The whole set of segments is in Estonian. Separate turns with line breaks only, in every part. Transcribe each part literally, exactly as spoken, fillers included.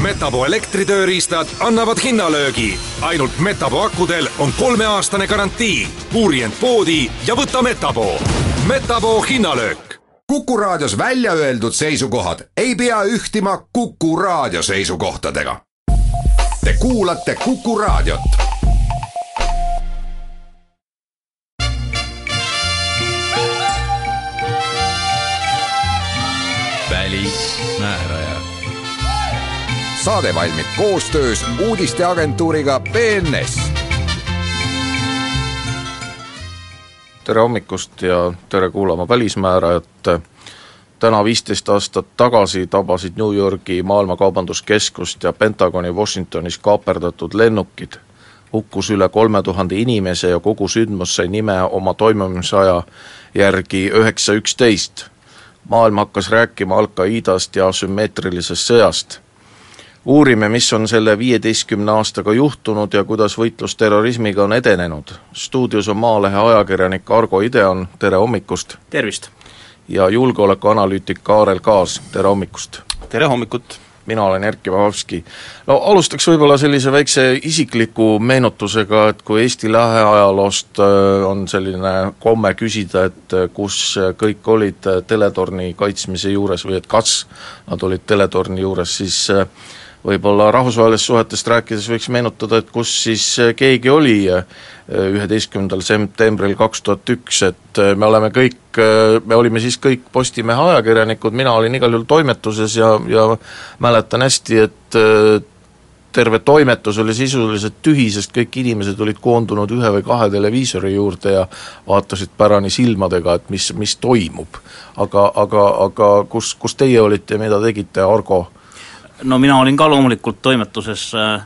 Metabo elektritööriistad annavad hinnalöögi. Ainult Metabo akudel on kolmeaastane garantii. Uuri end poodi ja võta Metabo. Metabo hinnalöök.
Kuku raadios välja öeldud seisukohad ei pea ühtima Kuku raadio seisukohtadega. Te kuulate Kuku raadiot.
Välismääraja.
Saade valmib koostöös uudisteagentuuriga B N S.
Tere hommikust ja tere kuulama Välismäärajat. Täna viisteist aastat tagasi tabasid New Yorgi maailmakaubanduskeskust ja Pentagoni Washingtonis kaaperdatud lennukid. Hukkus üle kolme tuhande inimese ja kogu sündmus sai nime oma toimumisaja järgi üheksa üksteist. Maailm hakkas rääkima Al-Qaidast ja sümmeetrilisest sõjast. Uurime, mis on selle viieteistkümne aastaga juhtunud ja kuidas võitlus terrorismiga on edenenud. Stuudios on Maalehe ajakirjanik Argo Ideon, tere hommikust.
Tervist.
Ja julgeolekuanalüütik Kaarel Kaas, tere hommikust.
Tere hommikut.
Mina olen Erkki Vahavski. No alustaks võib-olla sellise väikse isikliku meenutusega, et kui Eesti lähiajaloost on selline komme küsida, et kus kõik olid teletorni kaitsmise juures või et kas nad olid teletorni juures, siis võib-olla rahvusvahelisest suhetest rääkides võiks meenutada, et kus siis keegi oli üheteistkümnendal septembril kaks tuhat üks, et me oleme kõik, me olime siis kõik Postimehe ajakirjanikud, mina olin igal juhul toimetuses ja, ja mäletan hästi, et terve toimetus oli sisuliselt tühi, sest kõik inimesed olid koondunud ühe või kahe televiisori juurde ja vaatasid pärani silmadega, et mis, mis toimub. Aga, aga, aga kus, kus teie olite ja mida tegite, Argo?
No mina olin ka loomulikult toimetuses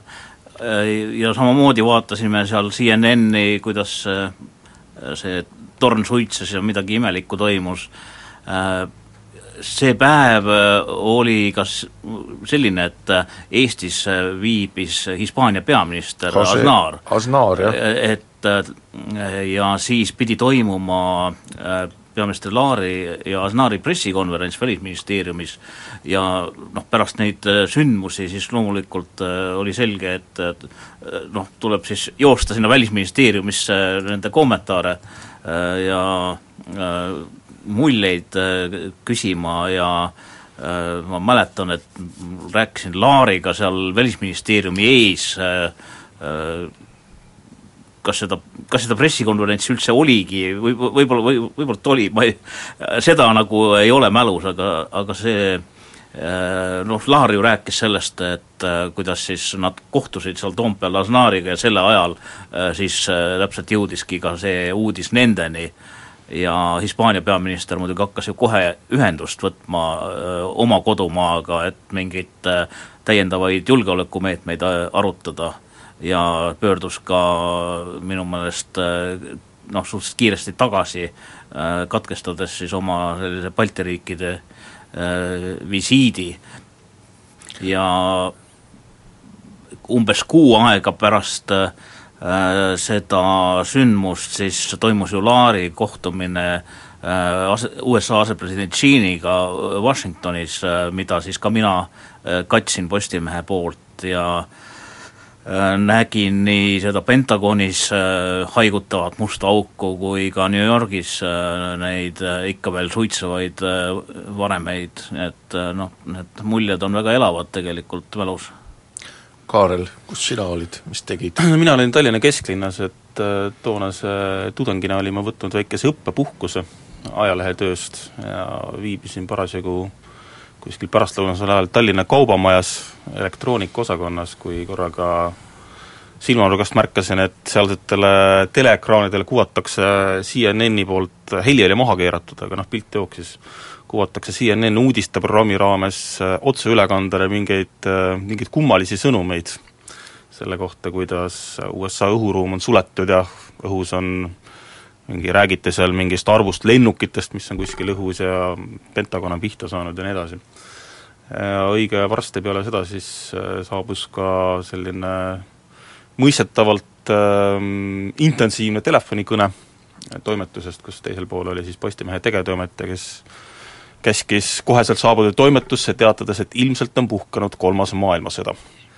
ja samamoodi vaatasime seal C N N-i, kuidas see torn suitses ja midagi imelikku toimus. See päev oli kas selline, et Eestis viibis Hispaania peaminister José Aznar,
Aznar jah.
Et, ja siis pidi toimuma peaminister Laari ja Aznari pressikonverents Välisministeeriumis ja noh, pärast neid sündmusi siis loomulikult oli selge, et noh, tuleb siis joosta sinna Välisministeeriumisse nende kommentaare ja muljeid küsima ja ma mäletan, et rääkisin Laariga seal Välisministeeriumi ees, kas seda, kas seda pressikonverentsi üldse oligi, või, võib-olla, või, võib-olla oli, ma ei, seda nagu ei ole mälus, aga, aga see, noh, Laar ju rääkis sellest, et kuidas siis nad kohtusid seal Toompeal Aznariga ja selle ajal siis täpselt jõudiski ka see uudis nendeni ja Hispaania peaminister muidugi hakkas ju kohe ühendust võtma oma kodumaaga, et mingid täiendavaid julgeolekumeetmeid arutada ja pöördus ka minu meelest noh, suhteliselt kiiresti tagasi, katkestades siis oma sellise Balti riikide visiidi ja umbes kuu aega pärast seda sündmust siis toimus ju Laari kohtumine U S A asepresident Cheneyga Washingtonis, mida siis ka mina katsin Postimehe poolt ja nägin nii seda Pentagonis haigutavat musta auku kui ka New Yorgis neid ikka veel suitsevaid varemeid, et noh, need muljed on väga elavad tegelikult mälus.
Kaarel, kus sina olid, mis tegid?
Mina olin Tallinna kesklinnas, et toonase tudengina olin ma võtnud väikese õppepuhkuse ajalehetööst ja viibisin parasjagu kuskil pärastlõunasel ajal Tallinna kaubamajas elektroonikaosakonnas, kui korraga silmanurgast märkasin, et sealsetele teleekraanidele kuvatakse C N N-i poolt, heli oli maha keeratud, aga noh, pilt jooksis, kuvatakse C N N uudisteprogrammi raames otseülekandele mingeid, mingeid kummalisi sõnumeid selle kohta, kuidas U S A õhuruum on suletud ja õhus on mingi, räägite seal mingist arvust lennukitest, mis on kuskil õhus ja Pentagon on pihta saanud ja nii edasi. Õige varsti peale seda siis saabus ka selline mõistetavalt ähm, intensiivne telefonikõne toimetusest, kus teisel pool oli siis Postimehe tegevtoimetaja, kes käskis koheselt saabuda toimetusse, teatades, et ilmselt on puhkenud kolmas maailmasõda.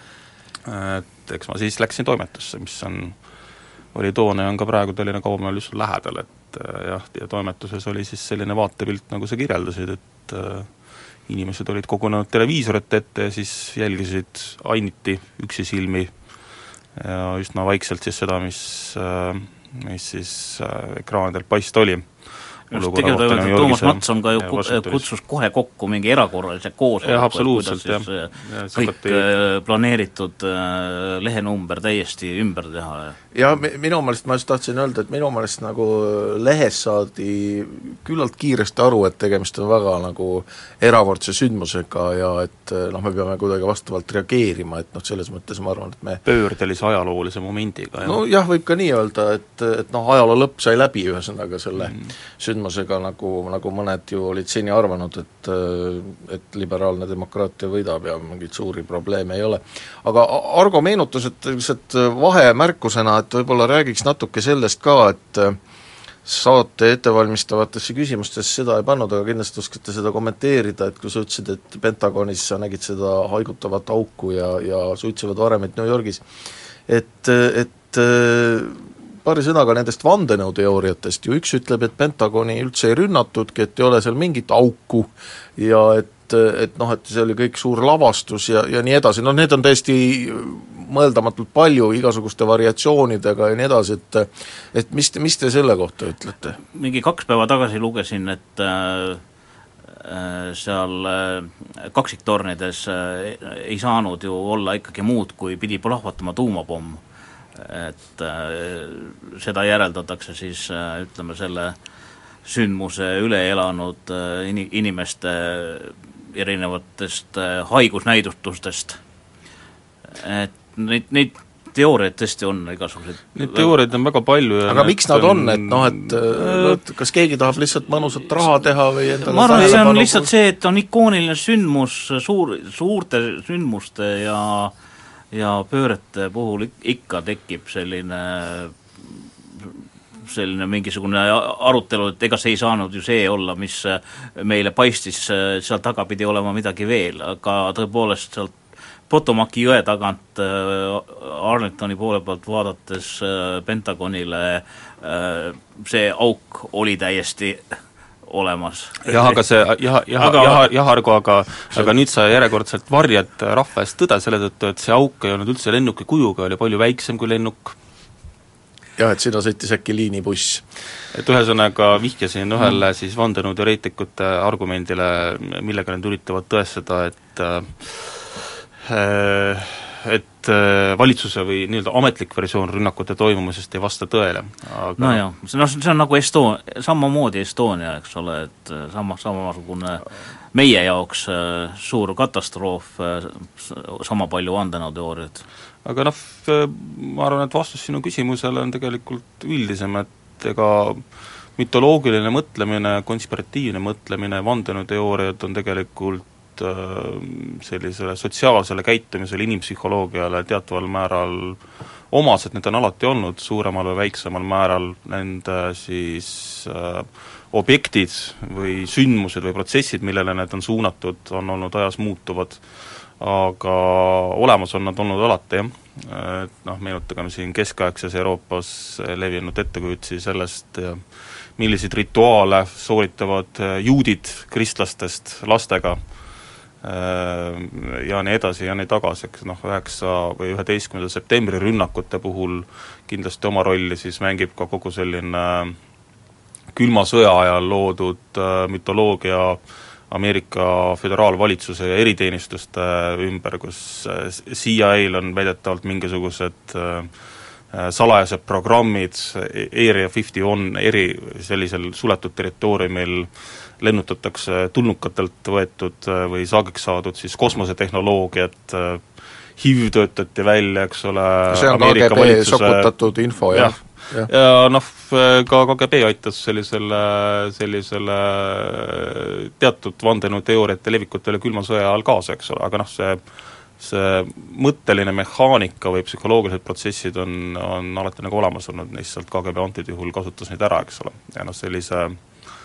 Et eks ma siis läksin toimetusse, mis on, oli toona ja on ka praegu Tallinna Kaubamaal just lähedal, et jah, ja toimetuses oli siis selline vaatepilt, nagu sa kirjeldasid, et äh, inimesed olid kogunenud televiisorite ette ja siis jälgisid ainiti üksi silmi ja üsna vaikselt siis seda, mis, äh, mis siis äh, ekraanidel paist oli.
Tegelikult Toomas Matson ka ju kutsus kohe kokku mingi erakorralise koosoleku, kuidas siis ja. kõik ja, planeeritud lehenumber täiesti ümber teha.
Ja minu meelest, ma just tahtsin öelda, et minu meelest nagu lehes saadi küllalt kiiresti aru, et tegemist on väga nagu erakordse sündmusega ja et noh, me peame kuidagi vastavalt reageerima, et noh, selles mõttes ma arvan, et me
pöördelise ajaloolise momendiga.
Ja. No jah, võib ka nii öelda, et, et noh, ajaloo lõpp sai läbi ühesõnaga selle mm. sündmusega, nagu, nagu mõned ju olid seni arvanud, et, et liberaalne demokraatia võidab ja mingeid suuri probleeme ei ole. Aga Argo meenutus, et lihtsalt vahemärkusena, et võib-olla räägiks natuke sellest ka, et saate ettevalmistavatesse küsimustesse seda ei pannud, aga kindlasti oskate seda kommenteerida, et kui sa ütlesid, et Pentagonis sa nägid seda haigutavat auku ja, ja suitsevad varemid New Yorgis, et, et paari sõnaga nendest vandenõuteooriatest ju üks ütleb, et Pentagoni üldse ei rünnatudki, et ei ole seal mingit auku ja et, et noh, et see oli kõik suur lavastus ja, ja nii edasi, no need on täiesti mõeldamatult palju igasuguste variatsioonidega ja nii edasi, et et mis te, mis te selle kohta ütlete?
Mingi kaks päeva tagasi lugesin, et äh, seal äh, kaksiktornides äh, ei saanud ju olla ikkagi muud, kui pidi plahvatama tuumapomm. Et äh, seda järeldatakse siis äh, ütleme selle sündmuse üle elanud äh, inimeste erinevatest äh, haigusnäidustustest. Et neid, neid teooriaid tõesti on igasuguseid.
Neid teooriaid on väga palju.
Aga miks nad on, et noh, et kas keegi tahab lihtsalt mõnusat raha teha või endale
ma arvan, see on lihtsalt see, et on ikooniline sündmus suur, suurte sündmuste ja ja pöörete puhul ikka tekib selline selline mingisugune arutelu, et ega see ei saanud ju see olla, mis meile paistis, seal taga pidi olema midagi veel, aga tõepoolest sealt Potomaki jõe tagant Arlingtoni poole pealt vaadates Pentagonile see auk oli täiesti olemas.
Jah, aga see, jah, jah, aga, jah, jah, Argo, aga, aga nüüd sa järjekordselt varjad rahva eest tõde selle tõttu, et see auk ei olnud üldse lennuki kujuga, oli palju väiksem kui lennuk.
Jah, et sinna sõitis äkki liinibuss.
Et ühesõnaga vihjasin ühele mm. siis vandenõuteoreetikute argumendile, millega nad üritavad tõestada, et äh, et valitsuse või nii-öelda ametlik versioon rünnakute toimumisest ei vasta tõele. Aga...
no jah, see, no, see on nagu Estonia, samamoodi Estonia, eks ole, et sama, samasugune meie jaoks suur katastroof, sama palju vandenõuteooriad.
Aga noh, ma arvan, et vastus sinu küsimusele on tegelikult üldisem, et ega mütoloogiline mõtlemine, konspiratiivne mõtlemine, vandenõuteooriad on tegelikult sellisele sotsiaalsele käitumisele, inimpsühholoogiale teataval määral omased, need on alati olnud suuremal või väiksemal määral nende siis äh, objektid või sündmused või protsessid, millele need on suunatud, on olnud ajas muutuvad, aga olemas on nad olnud alati, jah. Et noh, meenutagem siin keskaegses Euroopas levinud ettekujutusi sellest, milliseid rituaale sooritavad juudid kristlastest lastega ja nii edasi ja nii tagasi, eks noh, üheksa või üheteistkümnenda septembri rünnakute puhul kindlasti oma rolli siis mängib ka kogu selline külma sõja ajal loodud mütoloogia Ameerika föderaalvalitsuse ja eriteenistuste ümber, kus C I A-l on väidetavalt mingisugused salajased programmid, Area viiskümmend üks eri sellisel suletud territooriumil lennutatakse tulnukatelt võetud või saagiks saadud siis kosmosetehnoloogiat, H I V töötati välja, eks ole,
see on Ameerika K G B valitsuse... sokutatud info, jah.
Ja, ja noh, ka K G B aitas sellisele, sellisele teatud vandenõuteooriate levikutele külma sõja ajal kaasa, eks ole, aga noh, see see mõtteline mehaanika või psühholoogilised protsessid on, on alati nagu olemas olnud, lihtsalt K G B antide juhul kasutas neid ära, eks ole, ja noh, sellise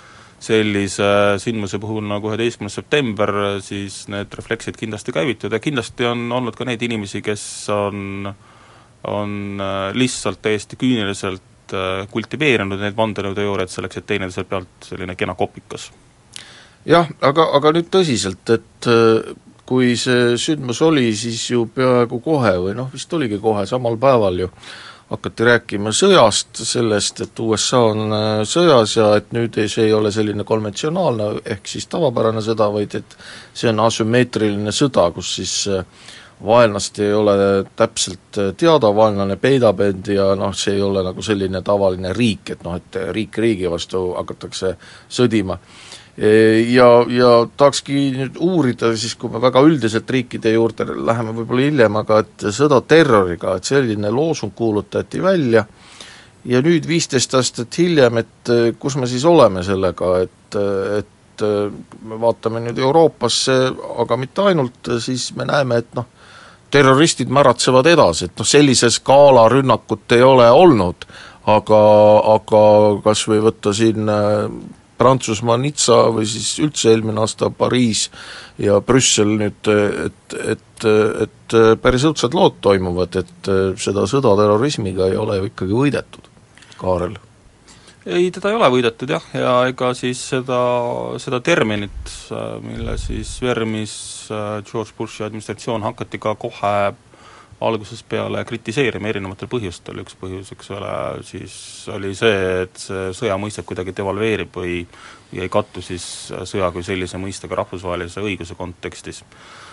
sellise sündmuse puhul nagu üheteistkümnes september, siis need refleksid kindlasti käivitud ja kindlasti on olnud ka neid inimesi, kes on, on lihtsalt täiesti küüniliselt kultiveerinud neid vandenõuteooriaid selleks, et teineteise pealt selline kena kopikas.
Jah, aga, aga nüüd tõsiselt, et kui see sündmus oli, siis ju peaaegu kohe või noh, vist oligi kohe samal päeval ju hakati rääkima sõjast, sellest, et U S A on sõjas ja et nüüd ei, see ei ole selline konventsionaalne ehk siis tavapärane sõda, vaid et see on asümmeetriline sõda, kus siis vaenlast ei ole täpselt teada, vaenlane peidab end ja noh, see ei ole nagu selline tavaline riik, et noh, et riik riigi vastu hakatakse sõdima. Ja, ja tahakski nüüd uurida siis, kui me väga üldiselt riikide juurde läheme võib-olla hiljem, aga et sõda terroriga, et selline loosung kuulutati välja ja nüüd viisteist aastat hiljem, et kus me siis oleme sellega, et, et me vaatame nüüd Euroopasse, aga mitte ainult, siis me näeme, et noh, terroristid märatsevad edasi, et noh, sellise skaala rünnakut ei ole olnud, aga, aga kas või võtta siin Prantsusmaa Nizza või siis üldse eelmine aasta Pariis ja Brüssel nüüd, et, et, et päris õudsad lood toimuvad, et seda sõda terrorismiga ei ole ju ikkagi võidetud, Kaarel?
Ei, teda ei ole võidetud jah, ja ega siis seda, seda terminit, mille siis vermis George Bushi administratsioon hakati ka kohe algusest peale kritiseerima erinevatel põhjustel, üks põhjus, eks ole, siis oli see, et see sõja mõistet kuidagi devalveerib või, või ei kattu siis sõja kui sellise mõistega rahvusvahelise õiguse kontekstis.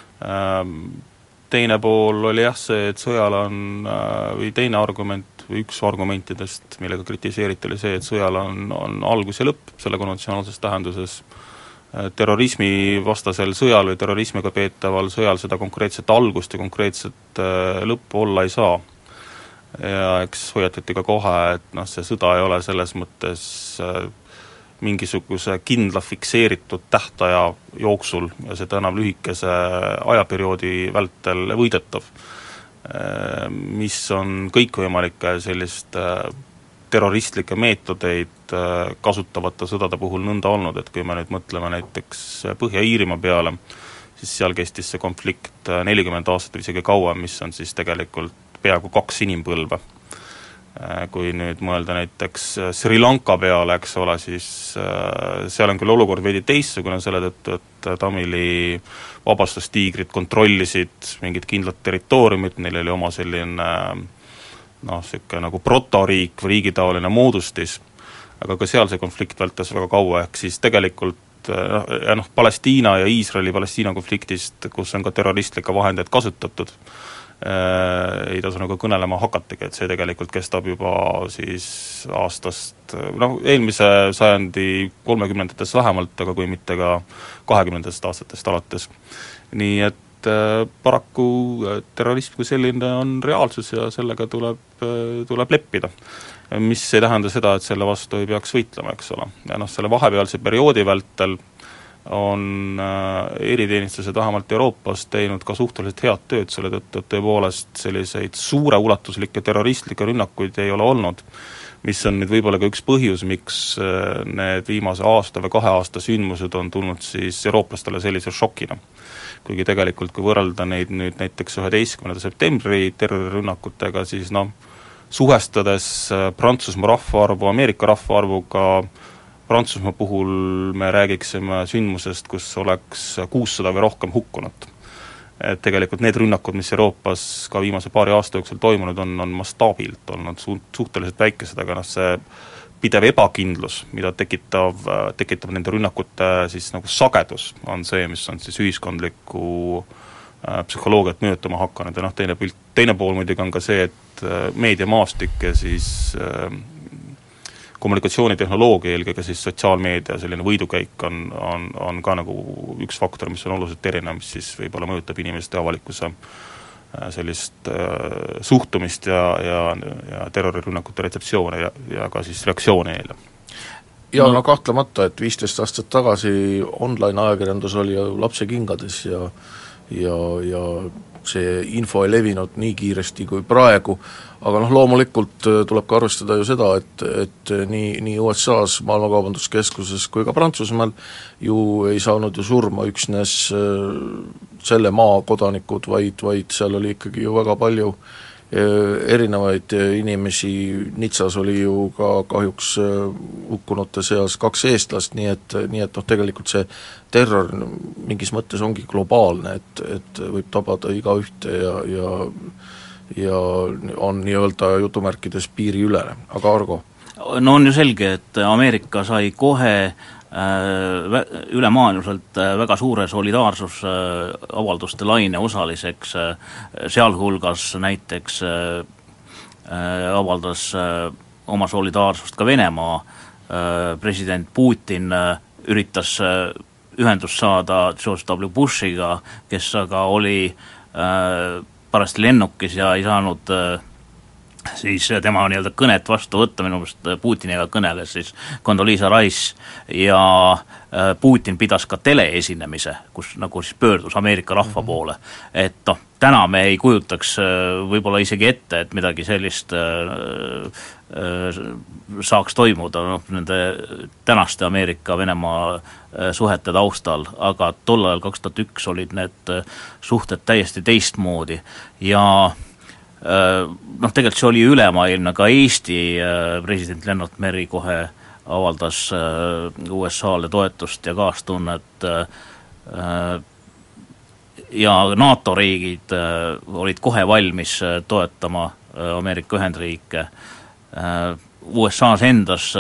Teine pool oli jah see, et sõjal on, või teine argument, või üks argumentidest, millega kritiseeriti, oli see, et sõjal on, on algus ja lõpp selle konventsionaalses tähenduses. Terrorismi vastasel sõjal või terrorismiga peetaval sõjal seda konkreetset algust ja konkreetset lõppu olla ei saa. Ja eks hoiatati ka kohe, et noh, see sõda ei ole selles mõttes mingisuguse kindla fikseeritud tähtaja jooksul ja seda enam lühikese ajaperioodi vältel võidetav, mis on kõikvõimalike sellist terroristlikke meetodeid kasutavate sõdade puhul nõnda olnud, et kui me nüüd mõtleme näiteks Põhja-Iirimaa peale, siis seal kestis see konflikt nelikümmend aastat või isegi kauem, mis on siis tegelikult peaaegu kaks inimpõlve. Kui nüüd mõelda näiteks Sri Lanka peale, eks ole, siis seal on küll olukord veidi teistsugune selle tõttu, et Tamili vabastustiigrid kontrollisid mingit kindlat territooriumit, neil oli oma selline noh, siuke nagu protoriik või riigitaoline moodustis, aga ka seal see konflikt vältas väga kaua, ehk siis tegelikult ja noh, Palestiina ja Iisraeli-Palestiina konfliktist, kus on ka terroristlikke vahendeid kasutatud, ei tasu nagu kõnelema hakatagi, et see tegelikult kestab juba siis aastast, noh, eelmise sajandi kolmekümnendatest vähemalt, aga kui mitte ka kahekümnendatest aastatest alates. Nii et paraku terrorism kui selline on reaalsus ja sellega tuleb, tuleb leppida. Mis ei tähenda seda, et selle vastu ei peaks võitlema, eks ole. Ja noh, selle vahepealse perioodi vältel on eriteenistused vähemalt Euroopas teinud ka suhteliselt head tööd selle tõttu, et tõepoolest selliseid suure ulatuslikke terroristlikke rünnakuid ei ole olnud, mis on nüüd võib-olla ka üks põhjus, miks need viimase aasta või kahe aasta sündmused on tulnud siis eurooplastele sellise šokina. Kuigi tegelikult, kui võrrelda neid nüüd näiteks üheteistkümnenda septembri terrorirünnakutega, siis noh, suhestades Prantsusmaa rahvaarvu, Ameerika rahvaarvuga, Prantsusmaa puhul me räägiksime sündmusest, kus oleks kuussada või rohkem hukkunut. Et tegelikult need rünnakud, mis Euroopas ka viimase paari aasta jooksul toimunud on, on mastaabilt olnud su- suhteliselt väikesed, aga noh, see pidev ebakindlus, mida tekitav, tekitab nende rünnakute siis nagu sagedus, on see, mis on siis ühiskondlikku äh, psühholoogiat mõjutama hakanud ja noh, teine, teine pool muidugi on ka see, et äh, meediamaastik ja siis äh, kommunikatsioonitehnoloogia, eelkõige siis sotsiaalmeedia selline võidukäik on, on, on ka nagu üks faktor, mis on oluliselt erinev, mis siis võib-olla mõjutab inimeste avalikkuse sellist äh, suhtumist ja, ja, ja terrorirünnakute retseptsioone ja, ja ka siis reaktsioone neile.
Ja no kahtlemata, et viisteist aastat tagasi online ajakirjandus oli ju lapsekingades ja ja, ja see info ei levinud nii kiiresti kui praegu, aga noh, loomulikult tuleb ka arvestada ju seda, et, et nii, nii U S A-s, Maailmakaubanduskeskuses kui ka Prantsusmaal ju ei saanud ju surma üksnes selle maa kodanikud, vaid, vaid seal oli ikkagi ju väga palju erinevaid inimesi, Nitsas oli ju ka kahjuks hukkunute seas kaks eestlast, nii et, nii et noh, tegelikult see terror mingis mõttes ongi globaalne, et, et võib tabada igaühte ja, ja ja on nii-öelda jutumärkides piiriülene, aga Argo?
No on ju selge, et Ameerika sai kohe ülemaailmselt väga suure solidaarsusavalduste laine osaliseks, sealhulgas näiteks avaldas oma solidaarsust ka Venemaa, president Putin üritas ühendust saada George W. Bushiga, kes aga oli parasti lennukis ja ei saanud siis tema nii-öelda kõnet vastu võtta, minu meelest Putiniga kõneles siis Condoleezza Rice ja Putin pidas ka teleesinemise, kus nagu siis pöördus Ameerika rahva poole, et noh, täna me ei kujutaks võib-olla isegi ette, et midagi sellist saaks toimuda noh, nende tänaste Ameerika-Venemaa suhete taustal, aga tol ajal kaks tuhat üks olid need suhted täiesti teistmoodi ja noh, tegelikult see oli ülemaailmne, ka Eesti president Lennart Meri kohe avaldas U S A-le toetust ja kaastunnet ja NATO riigid olid kohe valmis toetama Ameerika Ühendriike. U S A-s endas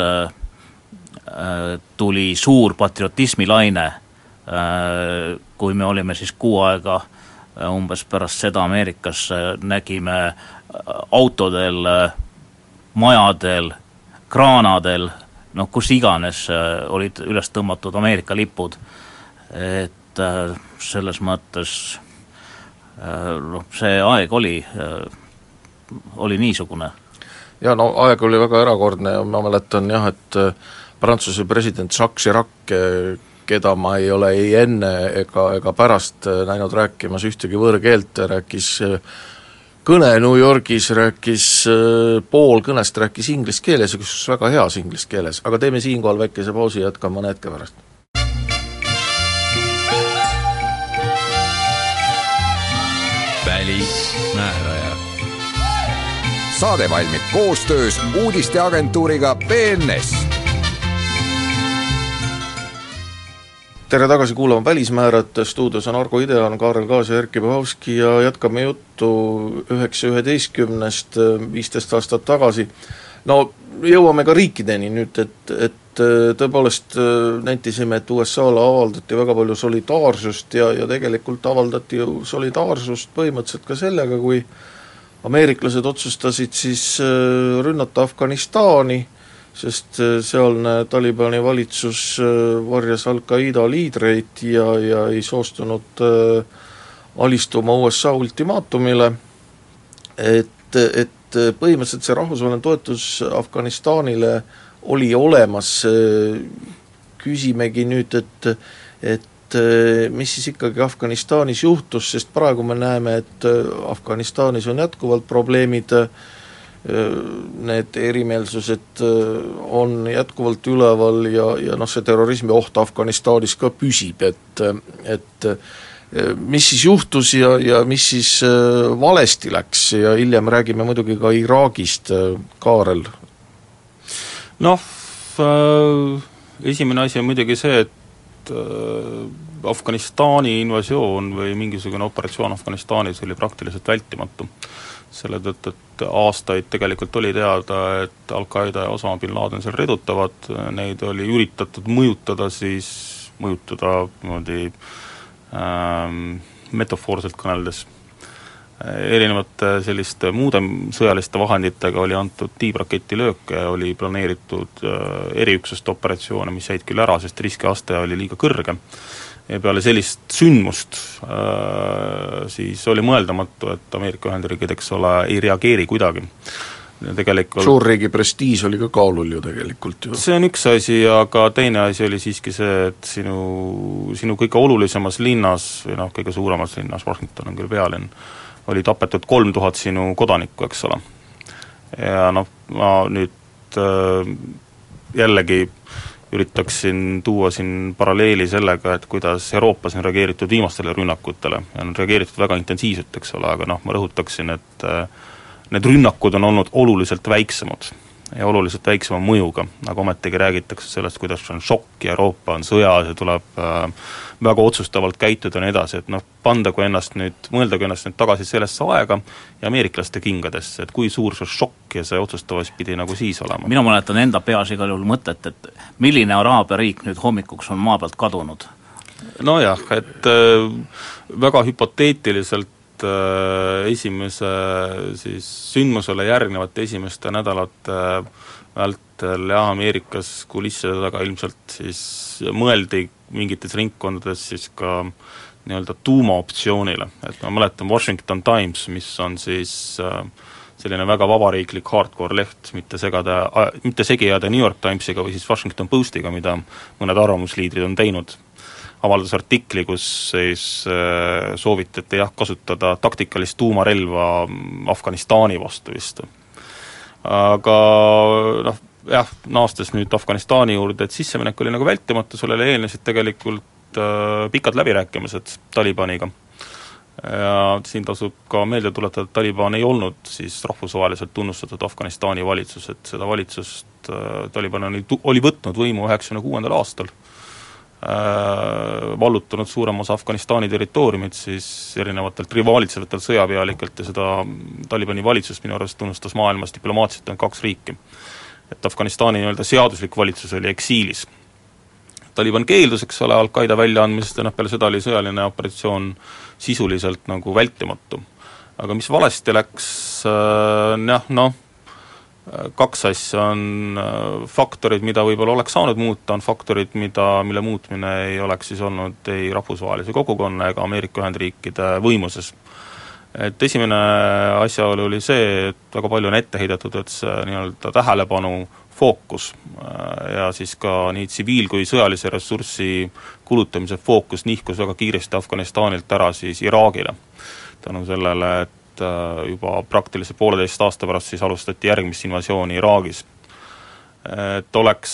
tuli suur patriotismilaine, kui me olime siis kuu aega umbes pärast seda Ameerikas nägime autodel, majadel, kraanadel, noh kus iganes olid üles tõmmatud Ameerika lipud, et selles mõttes noh, see aeg oli, oli niisugune.
Ja no aeg oli väga erakordne ja ma mäletan jah, et Prantsuse president Jacques Chirac, keda ma ei ole ei enne ega, ega pärast näinud rääkimas ühtegi võõrkeelt, rääkis kõne New Yorgis, rääkis pool kõnest, rääkis inglise keeles, kus väga heas inglise keeles, aga teeme siinkohal väikese pausi, jätkame mõne hetke pärast.
Välismääraja.
Saade valmib koostöös uudisteagentuuriga B N S.
Tere tagasi kuulama Välismäärad, stuudios on Argo Idean, Kaarel Kaas ja Erkki Pahovski ja jätkame juttu üheksa üheteistkümnest viisteist aastat tagasi. No jõuame ka riikideni nüüd, et, et tõepoolest nentisime, et U S A-le avaldati väga palju solidaarsust ja, ja tegelikult avaldati ju solidaarsust põhimõtteliselt ka sellega, kui ameeriklased otsustasid siis rünnata Afganistani, sest sealne Talibani valitsus varjas Al-Qaeda liidreid ja, ja ei soostunud alistuma U S A ultimaatumile, et, et põhimõtteliselt see rahvusvaheline toetus Afganistanile oli olemas, küsimegi nüüd, et, et mis siis ikkagi Afganistanis juhtus, sest praegu me näeme, et Afganistanis on jätkuvalt probleemid, need erimeelsused on jätkuvalt üleval ja, ja noh, see terrorismi oht Afganistanis ka püsib, et, et mis siis juhtus ja, ja mis siis valesti läks ja hiljem räägime muidugi ka Iraagist, Kaarel.
Noh, esimene asi on muidugi see, et Afganistani invasioon või mingisugune operatsioon Afganistanis oli praktiliselt vältimatu. Selle tõttu, et aastaid tegelikult oli teada, et Al-Qaeda ja Osama bin Laden seal redutavad, neid oli üritatud mõjutada siis, mõjutada niimoodi ähm, metafoorselt kõneldes. Erinevate selliste muude sõjaliste vahenditega oli antud tiibraketilööke, oli planeeritud eriüksuste operatsioone, mis jäid küll ära, sest riskiaste oli liiga kõrge. Ja peale sellist sündmust äh, siis oli mõeldamatu, et Ameerika Ühendriigid, eks ole, ei reageeri kuidagi. tegelikult
suurriigi prestiiž oli ka kaalul ju tegelikult ju.
See on üks asi, aga teine asi oli siiski see, et sinu, sinu kõige olulisemas linnas, või noh, kõige suuremas linnas, Washington on küll pealinn, oli tapetud kolm tuhat sinu kodanikku, eks ole. Ja noh, ma nüüd äh, jällegi üritaksin tuua siin paralleeli sellega, et kuidas Euroopas on reageeritud viimastele rünnakutele ja on reageeritud väga intensiivselt, eks ole, aga noh, ma rõhutaksin, et need rünnakud on olnud oluliselt väiksemad ja oluliselt väiksema mõjuga, aga ometigi räägitakse sellest, kuidas on šokk ja Euroopa on sõjas ja tuleb äh, väga otsustavalt käituda ja nii edasi, et noh, pandagu ennast nüüd, mõeldagu ennast nüüd tagasi sellesse aega ja ameeriklaste kingadesse, et kui suur see šokk ja see otsustavas pidi nagu siis olema.
Mina mäletan enda peas igal juhul mõtet, et milline Araabia riik nüüd hommikuks on maa pealt kadunud?
Nojah, et äh, väga hüpoteetiliselt esimese siis sündmusele järgnevate esimeste nädalate vältel ja Ameerikas kulisside taga ilmselt siis mõeldi mingites ringkondades siis ka nii-öelda tuumaoptsioonile, et ma mäletan Washington Times, mis on siis selline väga vabariiklik hardcore leht, mitte segada, mitte segijada New York Timesiga või siis Washington Postiga, mida mõned arvamusliidrid on teinud, avaldas artikli, kus siis äh, soovitati jah, kasutada taktikalist tuumarelva Afganistani vastu vist. Aga noh, jah, naastes nüüd Afganistani juurde, et sisseminek oli nagu vältimatu, sellele eelnesid tegelikult äh, pikad läbirääkimised Talibaniga. Ja siin tasub ka meelde tuletada, et Taliban ei olnud siis rahvusvaheliselt tunnustatud Afganistani valitsus, et seda valitsust äh, Taliban oli, oli võtnud võimu üheksakümne kuuendal aastal, vallutanud suurem osa Afganistani territooriumid siis erinevatelt rivaalitsevatelt sõjapealikelt ja seda Talibani valitsust minu arvest tunnustas maailmas diplomaatiliselt on kaks riiki. Et Afganistani nii-öelda seaduslik valitsus oli eksiilis. Taliban keeldus, eks ole, Al-Qaeda väljaandmisest ja noh, peale seda oli sõjaline operatsioon sisuliselt nagu vältimatu. Aga mis valesti läks, jah, noh, kaks asja on faktorid, mida võib-olla oleks saanud muuta, on faktorid, mida, mille muutmine ei oleks siis olnud ei rahvusvahelise kogukonna ega Ameerika Ühendriikide võimuses. Et esimene asjaolu oli see, et väga palju on ette heidetud, et see nii-öelda tähelepanu fookus ja siis ka nii tsiviil- kui sõjalise ressurssi kulutamise fookus nihkus väga kiiresti Afganistanilt ära siis Iraagile. Tänu sellele, et juba praktiliselt pooleteist aasta pärast siis alustati järgmist invasiooni Iraagis. Et oleks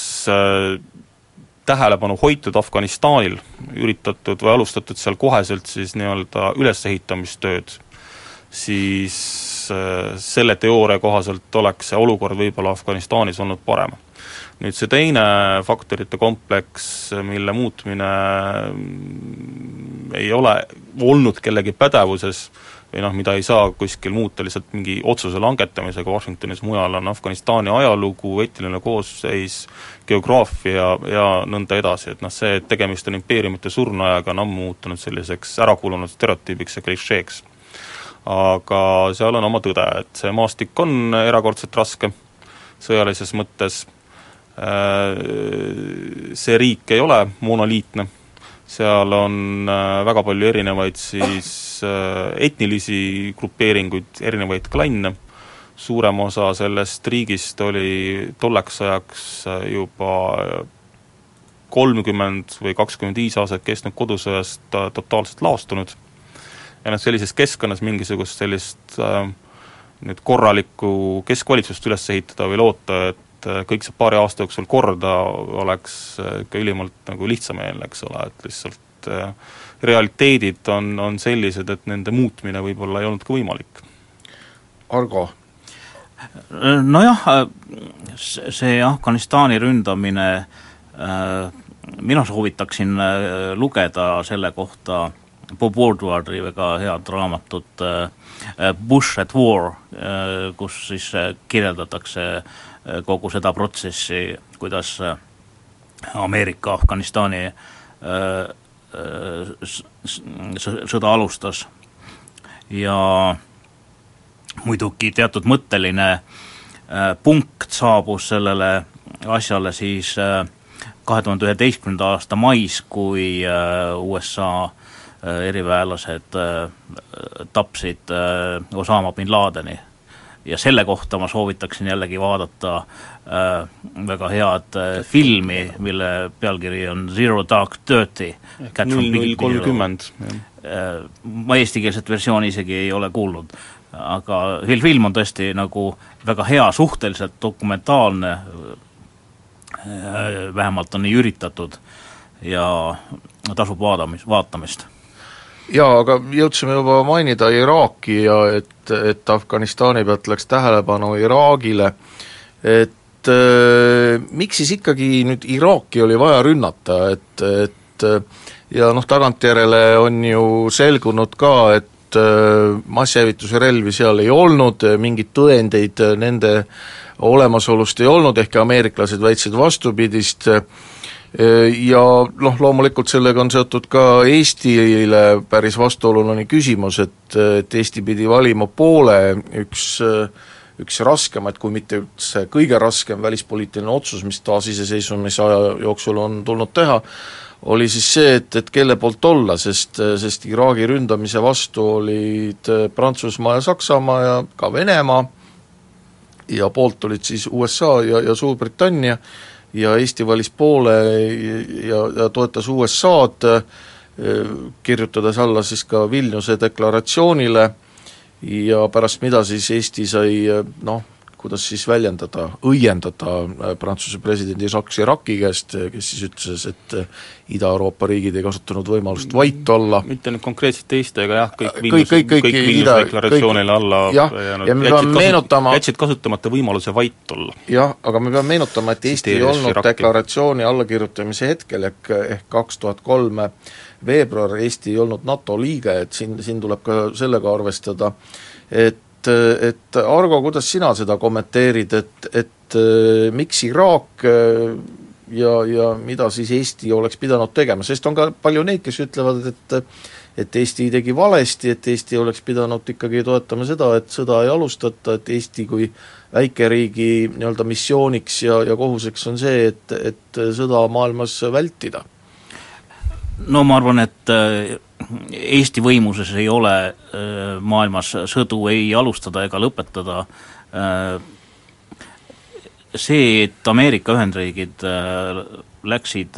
tähelepanu hoitud Afganistanil, üritatud või alustatud seal koheselt siis nii-öelda ülesehitamistööd, siis selle teooria kohaselt oleks see olukord võib-olla Afganistanis olnud parem. Nüüd see teine faktorite kompleks, mille muutmine ei ole olnud kellegi pädevuses, või noh, mida ei saa kuskil muuta lihtsalt mingi otsuse langetamisega Washingtonis, mujal on Afganistani ajalugu, etiline koosseis, geograafia ja nõnda edasi, et noh, see, et tegemist on impeeriumite surnuajaga, on ammu muutunud selliseks ärakulunud stereotüübiks ja klišeeks. Aga seal on oma tõde, et see maastik on erakordselt raske sõjalises mõttes, see riik ei ole monoliitne, seal on väga palju erinevaid siis etnilisi grupeeringuid, erinevaid klanne, suurem osa sellest riigist oli tolleks ajaks juba kolmkümmend või kakskümmend viis aastat kestnud kodusõjast totaalselt laastunud ja nad sellises keskkonnas mingisugust sellist äh, nüüd korralikku keskvalitsust üles ehitada või loota, et kõik see paari aasta jooksul korda oleks ka ülimalt nagu lihtsameelne, eks ole, et lihtsalt realiteedid on, on sellised, et nende muutmine võib-olla ei olnud ka võimalik.
Argo?
Nojah, see Afganistani ründamine, mina soovitaksin lugeda selle kohta Bob Woodwardi väga head raamatut Bush at War, kus siis kirjeldatakse kogu seda protsessi, kuidas Ameerika Afganistani sõda alustas ja muidugi teatud mõtteline punkt saabus sellele asjale siis kahe tuhande üheteistkümnenda aasta mais, kui U S A eriväelased tapsid Osama bin Ladeni ja selle kohta ma soovitaksin jällegi vaadata äh, väga head äh, filmi, mille pealkiri on Zero Dark Thirty.
null null kolmkümmend.
Äh, ma eestikeelset versiooni isegi ei ole kuulnud, aga film on tõesti nagu väga hea, suhteliselt dokumentaalne, äh, vähemalt on nii üritatud ja tasub vaadamis, vaatamist.
Jaa, aga jõudsime juba mainida Iraaki ja et, et Afganistani pealt läks tähelepanu Iraagile, et äh, miks siis ikkagi nüüd Iraaki oli vaja rünnata, et, et ja noh, tagantjärele on ju selgunud ka, et äh, massihävituse relvi seal ei olnud, mingid tõendeid nende olemasolust ei olnud, ehk ameeriklased väitsid vastupidist, ja noh, loomulikult sellega on seotud ka Eestile päris vastuoluline küsimus, et, et Eesti pidi valima poole, üks, üks raskemaid, kui mitte üldse kõige raskem välispoliitiline otsus, mis taasiseseisvumise aja jooksul on tulnud teha, oli siis see, et, et kelle poolt olla, sest, sest Iraagi ründamise vastu olid Prantsusmaa ja Saksamaa ja ka Venemaa ja poolt olid siis U S A ja, ja Suurbritannia, ja Eesti valis poole ja, ja toetas U S A-d, kirjutades alla siis ka Vilniuse deklaratsioonile ja pärast mida siis Eesti sai noh, kuidas siis väljendada, õiendada Prantsuse presidendi Jacques Chirac'i käest, kes siis ütles, et Ida-Euroopa riigid ei kasutanud võimalust vait olla.
Mitte nüüd konkreetselt Eesti, aga jah, kõik
Vilnius, kõik, kõik, kõik
Vilniuse deklaratsioonile alla
jah, ja me peame meenutama
jätsid kasutamata võimaluse vait olla.
Jah, aga me peame meenutama, et Eesti ei olnud Chirac'i deklaratsiooni allakirjutamise hetkel ehk, ehk kaks tuhat kolm veebruar Eesti ei olnud NATO liige, et siin, siin tuleb ka sellega arvestada, et et Argo, kuidas sina seda kommenteerid, et, et miks Iraak ja, ja mida siis Eesti oleks pidanud tegema, sest on ka palju neid, kes ütlevad, et et Eesti tegi valesti, et Eesti oleks pidanud ikkagi toetama seda, et sõda ei alustata, et Eesti kui väikeriigi nii-öelda missiooniks ja, ja kohuseks on see, et, et sõda maailmas vältida.
No ma arvan, et Eesti võimuses ei ole maailmas sõdu ei alustada ega lõpetada. See, et Ameerika Ühendriigid läksid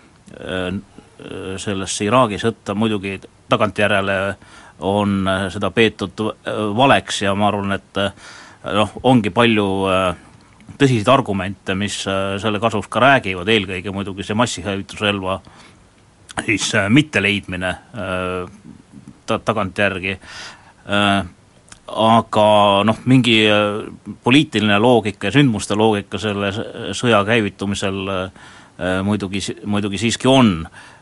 sellesse Iraagi sõtta, muidugi tagantjärele on seda peetud valeks ja ma arvan, et noh, ongi palju tõsiseid argumente, mis selle kasuks ka räägivad, eelkõige muidugi see massihävitusrelva siis mitte leidmine ta, tagantjärgi, aga noh, mingi poliitiline loogika ja sündmuste loogika selle sõja käivitumisel muidugi, muidugi siiski on.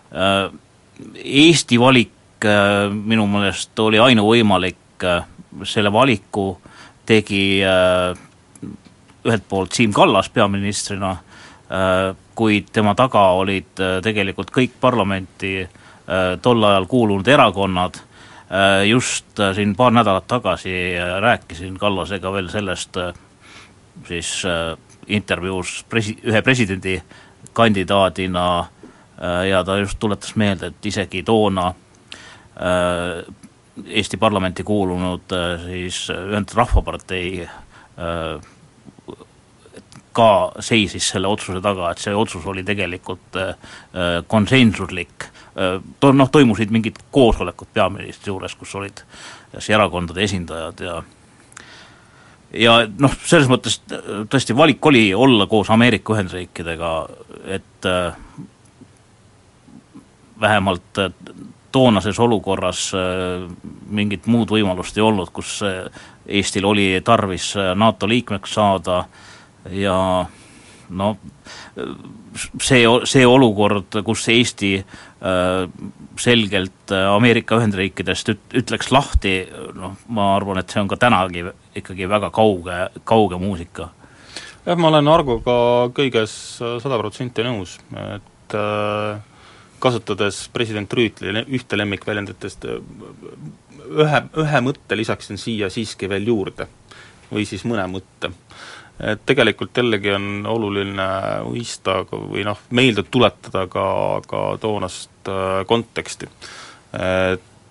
Eesti valik minu meelest oli ainuvõimalik, selle valiku tegi ühelt poolt Siim Kallas peaministrina, kuid tema taga olid tegelikult kõik parlamenti tol ajal kuulunud erakonnad. Just siin paar nädalat tagasi rääkisin Kallasega veel sellest siis intervjuus presi-, ühe presidendi kandidaadina ja ta just tuletas meelde, et isegi toona Eesti parlamenti kuulunud siis Ühendatud Rahvapartei ka seisis selle otsuse taga, et see otsus oli tegelikult konsensuslik. To, noh, toimusid mingid koosolekud peaministri juures, kus olid erakondade esindajad ja ja noh, selles mõttes tõesti valik oli olla koos Ameerika Ühendriikidega, et vähemalt toonases olukorras mingit muud võimalust ei olnud, kus Eestil oli tarvis NATO liikmeks saada ja no see, see olukord, kus Eesti selgelt Ameerika Ühendriikidest üt, ütleks lahti, noh, ma arvan, et see on ka tänagi ikkagi väga kauge, kauge muusika.
Jah, ma olen Argoga kõiges sada protsenti nõus, et kasutades president Rüütli ühte lemmikväljenditest ühe, ühe mõtte lisaksin siia siiski veel juurde või siis mõne mõtte. Et tegelikult jällegi on oluline mõista või noh, meelde tuletada ka, ka toonast konteksti. Et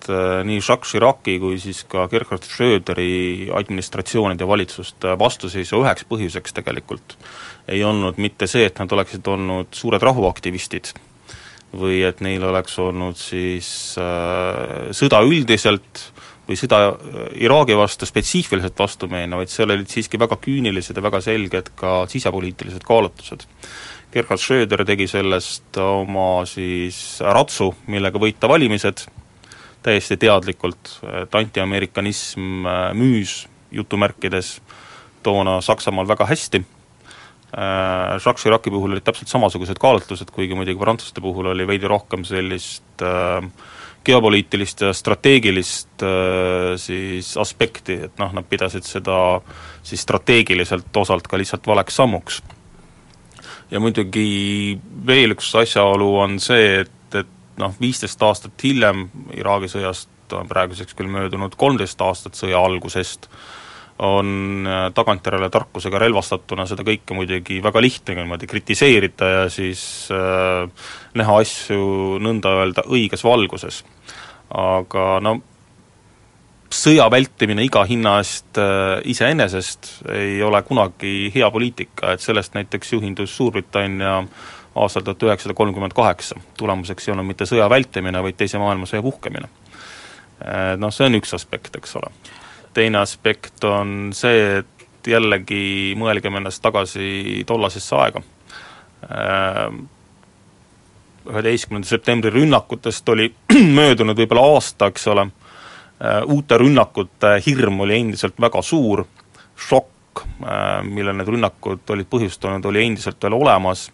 nii Jacques Chirac'i kui siis ka Gerhard Schröderi administratsioonide ja valitsuste vastuseisu üheks põhjuseks tegelikult ei olnud mitte see, et nad oleksid olnud suured rahuaktivistid või et neil oleks olnud siis äh, sõda üldiselt või sõda Iraagi vastu spetsiifiliselt vastumeelne, vaid seal olid siiski väga küünilised ja väga selged ka sisepoliitilised kaalutlused. Gerhard Schröder tegi sellest oma siis ratsu, millega võita valimised, täiesti teadlikult, et anti-amerikanism müüs jutumärkides toona Saksamaal väga hästi. Jacques Chirac'i puhul olid täpselt samasugused kaalutlused, kuigi muidugi prantslaste puhul oli veidi rohkem sellist äh, geopoliitilist ja strateegilist äh, siis aspekti, et noh, nad pidasid seda siis strateegiliselt osalt ka lihtsalt valeks sammuks. Ja muidugi veel üks asjaolu on see, et, et noh, viisteist aastat hiljem Iraagi sõjast on praeguseks küll möödunud kolmteist aastat sõja algusest, on tagantjärele tarkusega relvastatuna seda kõike muidugi väga lihtne niimoodi kritiseerida ja siis äh, näha asju nõnda öelda õiges valguses. Aga no sõja vältimine iga hinna eest äh, iseenesest ei ole kunagi hea poliitika, et sellest näiteks juhindus Suurbritannia aastal tuhat üheksasada kolmkümmend kaheksa. Tulemuseks ei olnud mitte sõja vältimine, vaid teise maailmasõja puhkemine. Äh, noh, see on üks aspekt, eks ole. Teine aspekt on see, et jällegi mõelgem ennast tagasi tollasesse aega. üheteistkümnenda septembri rünnakutest oli möödunud võib-olla aasta, eks ole. Uute rünnakute hirm oli endiselt väga suur, šokk, mille need rünnakud olid põhjustanud, oli endiselt veel olemas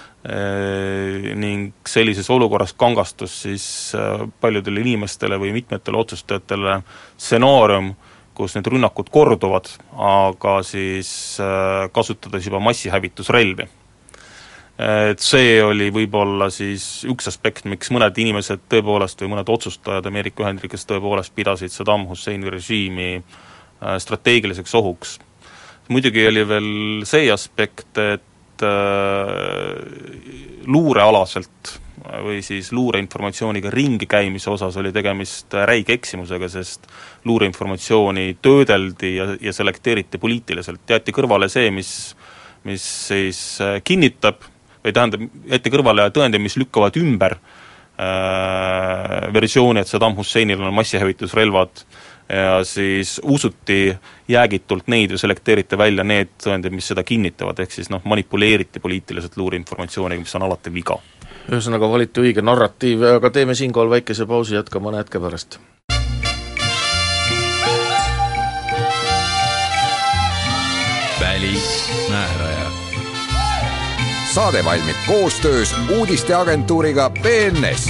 ning sellises olukorras kangastus siis paljudele inimestele või mitmetele otsustajatele stsenaarium, kus need rünnakud korduvad, aga siis kasutades juba massihävitusrelvi. Et see oli võib-olla siis üks aspekt, miks mõned inimesed tõepoolest või mõned otsustajad Ameerika Ühendriikides tõepoolest pidasid Saddam Husseini režiimi strateegiliseks ohuks. Muidugi oli veel see aspekt, et luurealaselt või siis luureinformatsiooniga ringi käimise osas oli tegemist räige eksimusega, sest luureinformatsiooni töödeldi ja, ja selekteeriti poliitiliselt. Jäeti kõrvale see, mis, mis siis kinnitab või tähendab, jäeti kõrvale tõendi, mis lükkavad ümber äh, versiooni, et Saddam Husseinil on massihävitusrelvad ja siis usuti jäägitult neid või selekteeriti välja need tõendid, mis seda kinnitavad, ehk siis noh, manipuleeriti poliitiliselt luureinformatsiooniga, mis on alati viga.
Ühesõnaga valiti õige narratiiv, aga teeme siinkohal väikese pausi, jätka mõne hetke pärast.
Välismääraja.
Saade valmib koostöös uudisteagentuuriga B N S.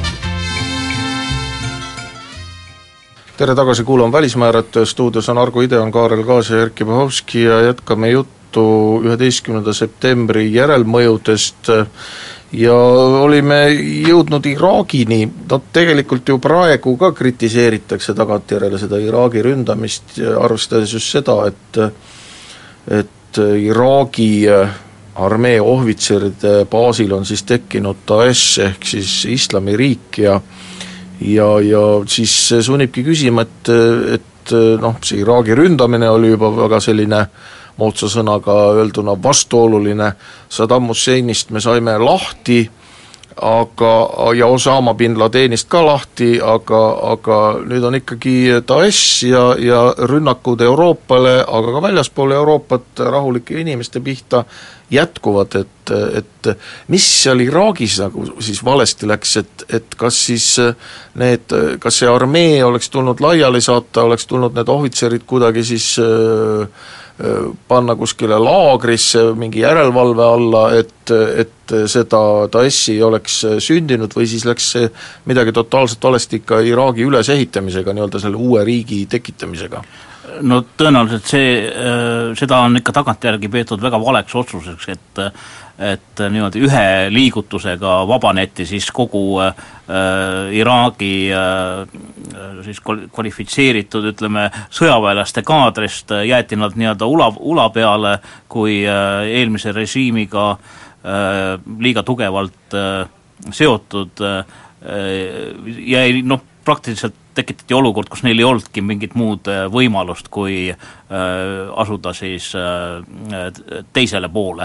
Tere tagasi, kuulame Välismäärat, stuudios on Argo Ideon, Kaarel Kaas ja Erkki Pahovski ja jätkame juttu üheteistkümnenda septembri järelmõjudest ja olime jõudnud Iraagini, no tegelikult ju praegu ka kritiseeritakse tagantjärele seda Iraagi ründamist, arvestades just seda, et et Iraagi armee ohvitseride baasil on siis tekkinud Daesh ehk siis islamiriik ja ja, ja siis sunnibki küsima, et, et noh, see Iraagi ründamine oli juba väga selline moodsa sõnaga öelduna vastuoluline, Saddam Husseinist me saime lahti, aga, ja Osama bin Ladenist ka lahti, aga, aga nüüd on ikkagi Daesh ja, ja rünnakud Euroopale, aga ka väljaspool Euroopat rahulike inimeste pihta jätkuvad, et, et mis seal Iraagis nagu siis valesti läks, et, et kas siis need, kas see armee oleks tulnud laiali saata, oleks tulnud need ohvitserid kuidagi siis panna kuskile laagrisse mingi järelevalve alla, et, et seda Daeshi ei oleks sündinud või siis läks see midagi totaalselt valesti ikka Iraagi ülesehitamisega, nii-öelda selle uue riigi tekitamisega?
No tõenäoliselt see, seda on ikka tagantjärgi peetud väga valeks otsuseks, et et niimoodi ühe liigutusega vabaneti siis kogu äh, Iraagi äh, siis kvalifitseeritud, ütleme, sõjaväelaste kaadrist, jäeti nad nii-öelda ula, ula peale, kui äh, eelmise režiimiga äh, liiga tugevalt äh, seotud äh, jäi noh, praktiliselt tekitati olukord, kus neil ei olnudki mingit muud võimalust, kui asuda siis teisele poole.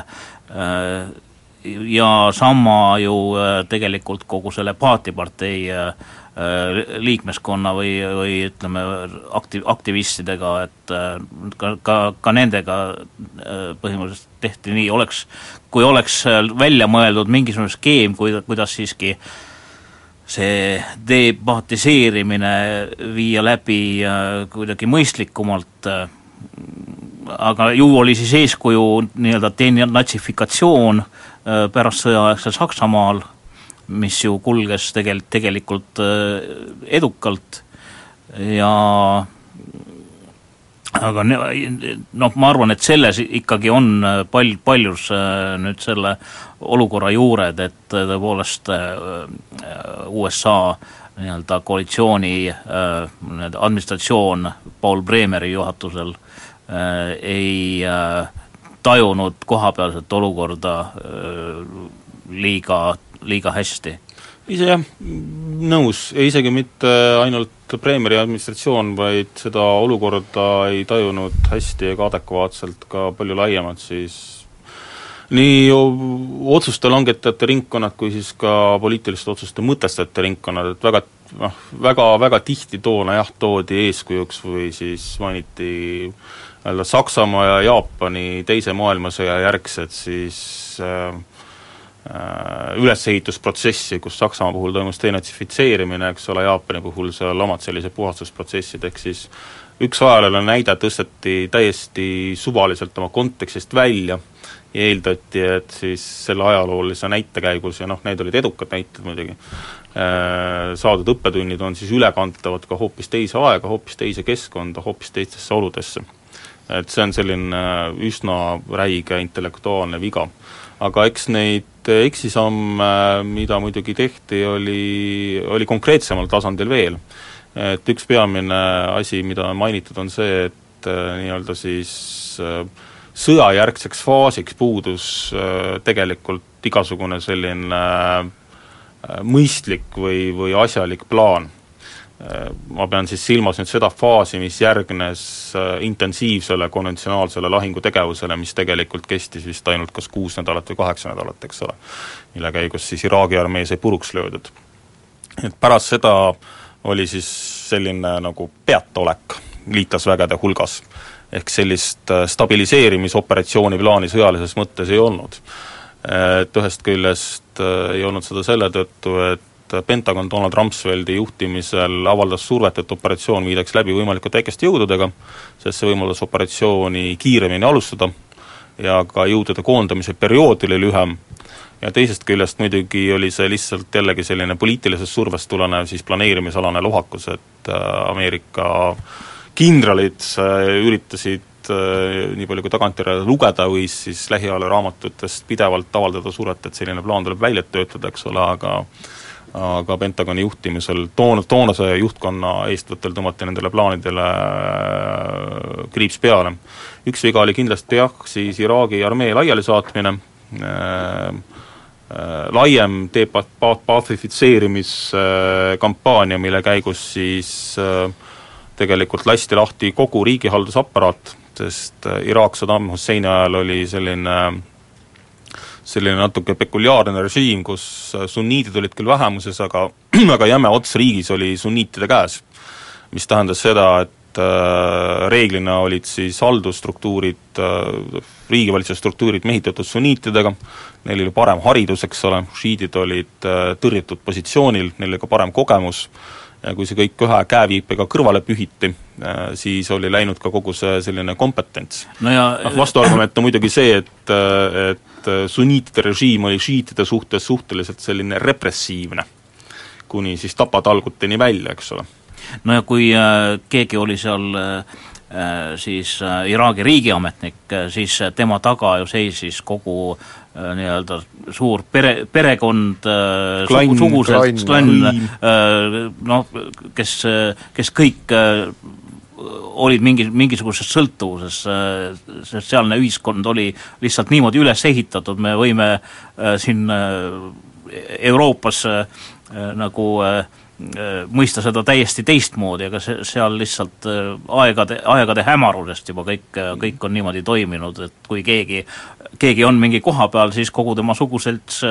Ja sama ju tegelikult kogu selle paatipartei liikmeskonna või, või ütleme aktiv, aktivistidega, et ka, ka, ka nendega põhimõtteliselt tehti nii, oleks, kui oleks välja mõeldud mingisugune skeem, kuidas siiski see debatiseerimine viia läbi kuidagi mõistlikumalt, aga ju oli siis eeskuju nii-öelda denatsifikatsioon pärast sõjaaegsel Saksamaal, mis ju kulges tegel, tegelikult edukalt ja aga noh, ma arvan, et selles ikkagi on pal-, paljus nüüd selle olukorra juured, et tõepoolest U S A nii-öelda koalitsiooni administratsioon Paul Bremeri juhatusel ei tajunud kohapealset olukorda liiga, liiga hästi.
Ise jah, nõus, ja isegi mitte ainult Bremeri administratsioon, vaid seda olukorda ei tajunud hästi ega adekvaatselt ka palju laiemalt, siis nii otsuste langetajate ringkonnad kui siis ka poliitiliste otsuste mõtestajate ringkonnad, et väga, noh, väga, väga tihti toona jah, toodi eeskujuks või siis mainiti Saksamaa ja Jaapani teise maailmasõja järgsed siis äh, ülesehitusprotsessi, kus Saksamaa puhul toimus denatsifitseerimine, eks ole, Jaapani puhul seal omad sellised puhastusprotsessid, ehk siis üks ajalooline näide tõsteti täiesti suvaliselt oma kontekstist välja ja eeldati, et siis selle ajaloolise näite käigus, ja noh, need olid edukad näited muidugi, saadud õppetunnid on siis ülekantavad ka hoopis teise aega, hoopis teise keskkonda, hoopis teistesse oludesse. Et see on selline üsna räige intellektuaalne viga. Aga eks neid eksisamme, mida muidugi tehti, oli, oli konkreetsemal tasandil veel. Et üks peamine asi, mida on mainitud, on see, et nii-öelda siis sõjajärgseks faasiks puudus tegelikult igasugune selline mõistlik või, või asjalik plaan. Ma pean siis silmas nüüd seda faasi, mis järgnes intensiivsele konventsionaalsele lahingutegevusele, mis tegelikult kestis vist ainult kas kuus nädalat või kaheksa nädalat, eks ole, mille käigus siis Iraagi armee sai puruks löödud. Et pärast seda oli siis selline nagu peatolek liitlasvägede hulgas, ehk sellist stabiliseerimisoperatsiooni plaani sõjalises mõttes ei olnud. Et ühest küljest ei olnud seda selle tõttu, et Pentagon Donald Rumsfeldi juhtimisel avaldas survet, et operatsioon viidaks läbi võimalikult väikeste jõududega, sest see võimaldas operatsiooni kiiremini alustada ja ka jõudude koondamise periood oli lühem. Ja teisest küljest muidugi oli see lihtsalt jällegi selline poliitilisest survest tulenev siis planeerimisalane lohakus, et Ameerika kindralid üritasid nii palju kui tagantjärele lugeda või siis lähiajal raamatutest pidevalt avaldada survet, et selline plaan tuleb välja töötada, eks ole, aga aga Pentagoni juhtimisel toon, toonase juhtkonna eestvõttel tõmmati nendele plaanidele kriips peale. Üks viga oli kindlasti jah, siis Iraagi armee laiali saatmine, äh, äh, laiem depafifitseerimiskampaania, mille käigus siis äh, tegelikult lasti lahti kogu riigihaldusaparaat, sest Iraak Saddam Husseini ajal oli selline selline natuke pekuliaarne režiim, kus sunniidid olid küll vähemuses, aga, aga jäme ots riigis oli sunniitide käes, mis tähendas seda, et äh, reeglina olid siis haldusstruktuurid, äh, riigivalitsuse struktuurid mehitatud sunniitidega, neil oli parem haridus, eks ole, šiidid olid äh, tõrjutud positsioonil, neil oli ka parem kogemus, ja kui see kõik ühe käeviipega kõrvale pühiti, siis oli läinud ka kogu see selline kompetents. No ja noh, vastuargument on muidugi see, et, et sunniitide režiim oli šiitide suhtes suhteliselt selline repressiivne, kuni siis tapatalguteni välja, eks ole.
No ja kui äh, keegi oli seal äh, siis äh, Iraagi riigiametnik, siis tema taga ju seisis kogu äh, nii-öelda suur pere, perekond, äh, Klain, sugused, klann, äh, noh, kes, kes kõik äh, olid mingi, mingisuguses sõltuvuses, äh, sest sealne ühiskond oli lihtsalt niimoodi üles ehitatud, me võime äh, siin äh, Euroopas äh, nagu äh, mõista seda täiesti teistmoodi, aga see, seal lihtsalt aegade, aegade hämarusest juba kõik, kõik on niimoodi toiminud, et kui keegi, keegi on mingi koha peal, siis kogu tema suguselts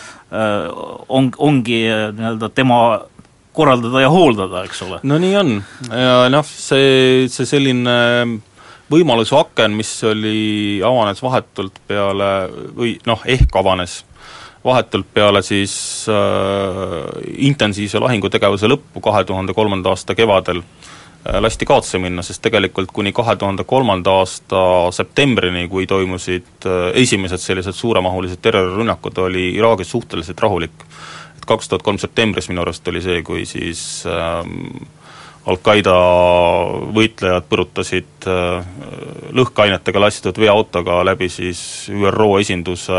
on, ongi nii-öelda tema korraldada ja hooldada, eks ole.
No nii on, ja noh, see, see selline võimaluse aken, mis oli, avanes vahetult peale, või noh, ehk avanes vahetult peale siis äh, intensiivse lahingutegevuse lõppu kahe tuhande kolmanda aasta kevadel äh, lasti kaotsi minna, sest tegelikult kuni kahe tuhande kolmanda aasta septembrini, kui toimusid äh, esimesed sellised suuremahulised terrorirünnakud, oli Iraagis suhteliselt rahulik. Et kaks tuhat kolm septembris minu arust oli see, kui siis äh, Al-Qaeda võitlejad põrutasid lõhkeainetega lastud veoautoga läbi siis Ü R O esinduse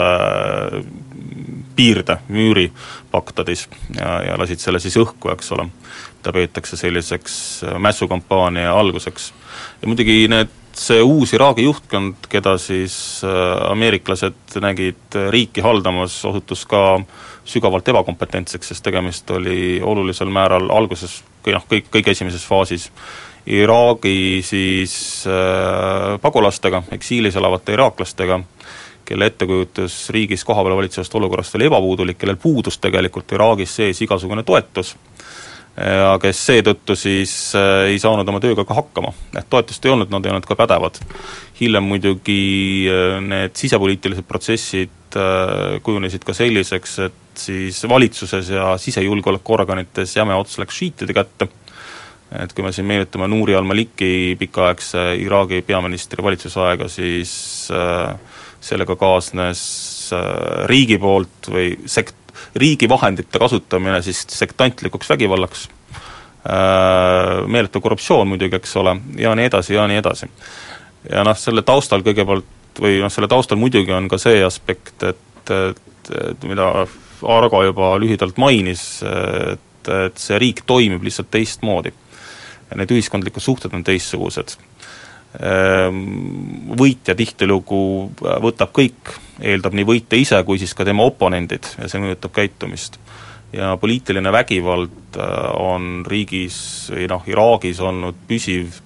piirde, müüri Bagdadis ja, ja lasid selle siis õhku, eks ole. Ta peetakse selliseks mässukampaania alguseks. Ja muidugi need, see uus Iraagi juhtkond, keda siis ameeriklased nägid riiki haldamas, osutus ka sügavalt ebakompetentseks, sest tegemist oli olulisel määral alguses noh, kõik, kõik esimeses faasis Iraagi siis äh, pagulastega, eksiilis elavate iraaklastega, kelle ettekujutus riigis kohapeal valitsevast olukorrast oli ebapuudulik, kellel puudus tegelikult Iraagis sees igasugune toetus ja kes seetõttu siis äh, ei saanud oma tööga ka hakkama. Et toetust ei olnud, nad ei olnud ka pädevad. Hiljem muidugi äh, need sisepoliitilised protsessid äh, kujunesid ka selliseks, et siis valitsuses ja sisejulgeolekuorganites jäme ots läks šiitide kätte, et kui me siin meenutame Nouri al-Maliki pikaaegse Iraagi peaministri valitsusaega, siis äh, sellega kaasnes äh, riigi poolt või sekt-, riigi vahendite kasutamine siis sektantlikuks vägivallaks, äh, meeletu korruptsioon muidugi, eks ole, ja nii edasi, ja nii edasi. Ja noh, selle taustal kõigepealt, või noh, selle taustal muidugi on ka see aspekt, et, et, et mida Argo juba lühidalt mainis, et, et see riik toimib lihtsalt teistmoodi. Ja need ühiskondlikud suhted on teistsugused. Võitja tihtilugu võtab kõik, eeldab nii võitja ise kui siis ka tema oponendid ja see mõjutab käitumist. Ja poliitiline vägivald on riigis või noh, Iraagis olnud püsiv,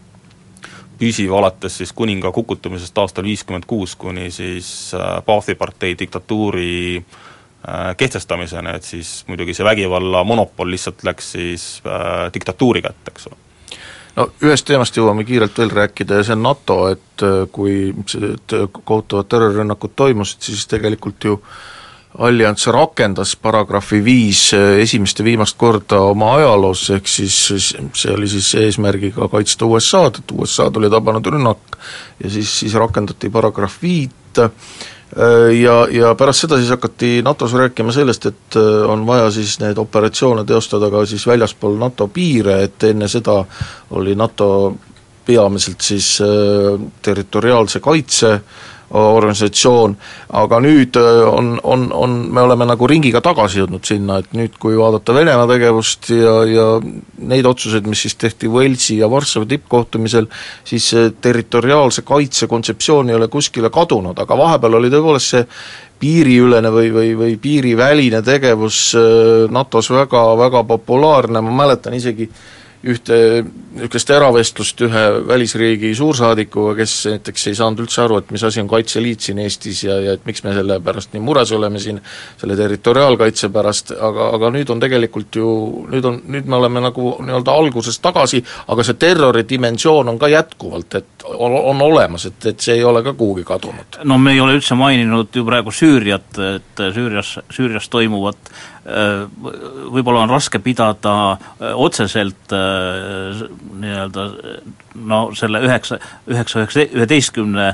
püsiv alates siis kuninga kukutamisest aastal viiskümmend kuus kuni siis Baathi partei diktatuuri kehtestamisena, et siis muidugi see vägivalla monopol lihtsalt läks siis äh, diktatuuri kätte, eks ole.
No ühest teemast jõuame kiirelt veel rääkida ja see on NATO, et kui kohutavad terrorirünnakud toimusid, siis tegelikult ju Allianss rakendas paragrahvi viis esimest ja viimast korda oma ajaloos, ehk siis see oli siis eesmärgiga kaitsta U S A-d, et U S A-d oli tabanud rünnak ja siis, siis rakendati paragrahv viit ja, ja pärast seda siis hakati NATOs rääkima sellest, et on vaja siis need operatsioone teostada ka siis väljaspool NATO piire, et enne seda oli NATO peamiselt siis territoriaalse kaitse organisatsioon, aga nüüd on, on, on, me oleme nagu ringiga tagasi jõudnud sinna, et nüüd kui vaadata Venemaa tegevust ja, ja neid otsuseid, mis siis tehti Velsi ja Varssavi tippkohtumisel, siis territoriaalse kaitse kontseptsioon ei ole kuskile kadunud, aga vahepeal oli tõepoolest see piiriülene või, või, või piiriväline tegevus NATOs väga, väga populaarne, ma mäletan isegi ühte niisugust eravestlust ühe välisriigi suursaadikuga, kes näiteks ei saanud üldse aru, et mis asi on Kaitseliit siin Eestis ja, ja et miks me selle pärast nii mures oleme siin, selle territoriaalkaitse pärast, aga, aga nüüd on tegelikult ju, nüüd on, nüüd me oleme nagu nii-öelda alguses tagasi, aga see terroridimensioon on ka jätkuvalt, et on, on olemas, et, et see ei ole ka kuhugi kadunud.
No me ei ole üldse maininud ju praegu Süüriat, et Süürias, Süürias toimuvat võib-olla on raske pidada otseselt nii-öelda no selle üheksa, üheksa, üheteistkümne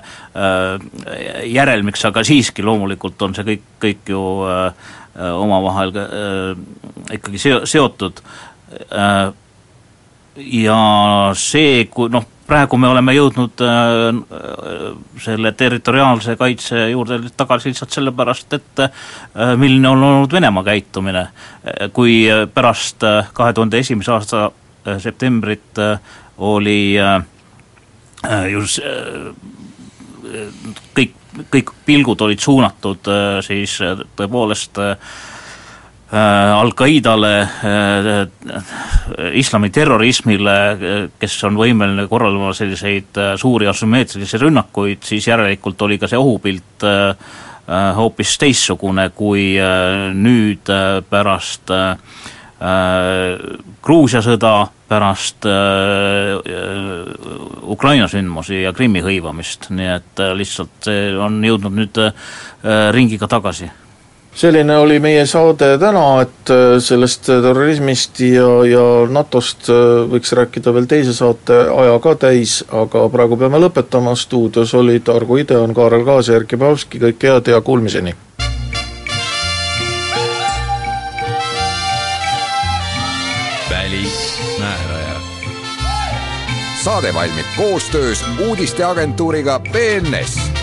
järelmiks, aga siiski loomulikult on see kõik, kõik ju omavahel ikkagi seotud ja see, kui noh, praegu me oleme jõudnud äh, selle territoriaalse kaitse juurde tagasi lihtsalt sellepärast, et äh, milline on olnud Venemaa käitumine. Kui pärast äh, kahe tuhande esimese aasta äh, septembrit äh, oli äh, just äh, kõik, kõik pilgud olid suunatud äh, siis äh, tõepoolest äh, Al-Qaidale, islami terrorismile, kes on võimeline korraldama selliseid suuri asümmeetrilisi rünnakuid, siis järelikult oli ka see ohupilt hoopis teissugune, kui nüüd pärast Gruusia sõda, pärast Ukraina sündmusi ja Krimmi hõivamist, nii et lihtsalt see on jõudnud nüüd ringiga tagasi.
Selline oli meie saade täna, et sellest terrorismist ja, ja NATOst võiks rääkida veel teise saate aja ka täis, aga praegu peame lõpetama. Stuudios olid Argo Ideon, Kaarel Kaas ja Erkki Pavski, kõik head ja kuulmiseni.
Välimääraja.
Saade valmib koostöös uudisteagentuuriga B N S.